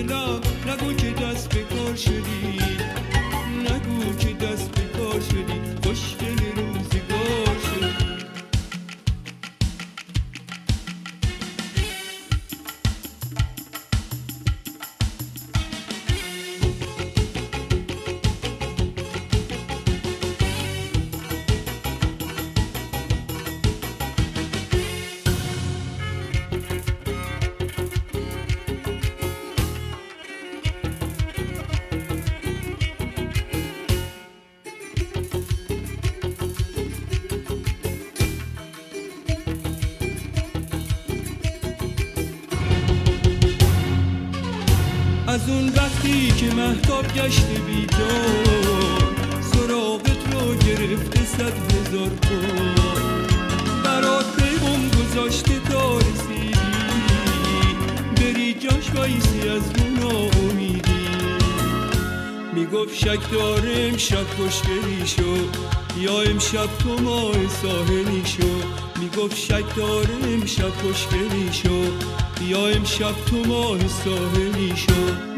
دلم نگو که دست به کار شدی، نگو که دست به کار شدی، خوشگل روزگار شدی. از اون وقتی که مهتاب گشته بیدار، سراغت رو گرفته 100,000 بار، برات پیغام گذاشته تا رسیدی، بری جاش وایسی از اون امیدی. میگفت شک داره امشب خوشگلی شو، یا امشب تو ماه ساحلی شو. میگفت شک داره امشب خوشگلی شو، یا امشب تو ماه ساحلی شو.